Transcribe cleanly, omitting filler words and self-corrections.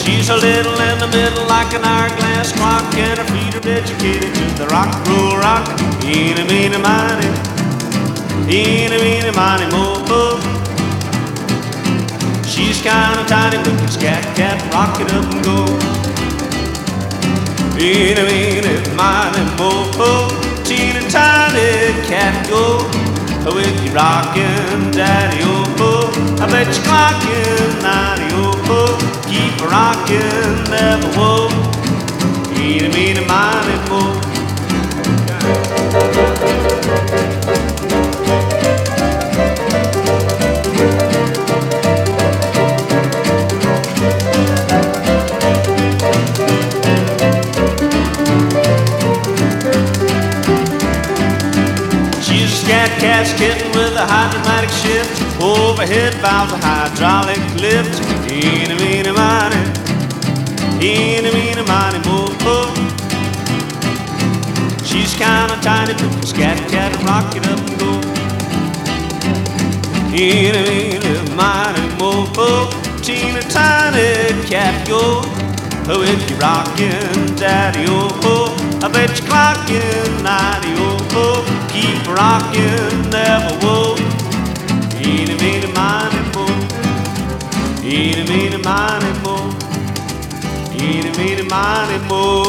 She's a little in the middle like an hourglass clock, and her feet are educated to the rock, roll, rock. Eeny, meeny, miny, mo, mo. She's kind of tiny, but can scat, cat, rock it up and go. Eeny, meeny, miny, mo, mo. Teeny tiny cat go with you rockin', daddy-o-ho. I bet you clockin', ninety-o-ho. Keep a rockin', never whoa. Eeny, meeny, miny, mo. Cat's kitten with a hydromatic shift, overhead valves, a hydraulic lift. Eeny, meeny, miny, mo, mo. She's kinda tiny, but can scat, cat, rock it up and go. Eeny, meeny, mo, mo. Teeny tiny cat go with you rockin', daddy-o-ho. I bet you clockin', ninety-o-ho. Keep rockin', never whoa. Eeny, meeny, miny, mo. Eeny, meeny, miny, mo. Eeny, meeny, miny, mo.